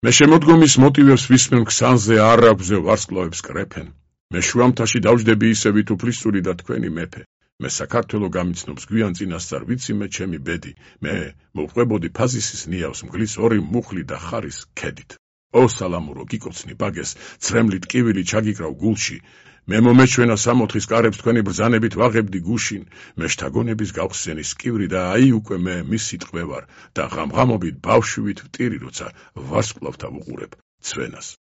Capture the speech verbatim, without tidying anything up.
მე შემოდგომის მოტივებს ვისმენ ქსანზე არაგვზე ვარსკვლავებს კრეფენ. მე შუამთაში დავждები ისე ვით უფლისწული და თქვენი მეფე. მე საქართველო გამიცნობს გვიან წინასწარ ვიცი მე ჩემი ბედი. მე მოვყვებოდი ფაზისის ნიავს მგლის ორი მუხლი და ხარის ქედით. ო სალამურო გიკოცნი ბაგეს, ცრემლით ტკივილი ჩაგიკრავ გულში. მე მომეჩვენა სამოთხის კარებს თქვენი ბრძანებით ვაღებდი გუშინ. მე შთაგონების გავხსენი სკივრი და აი უკვე მე მის სიტყვე ვარ და ღამღამობით ბავშვივით ვტირი როცა ვარსკვლავთა ვუყურებ ცვენას.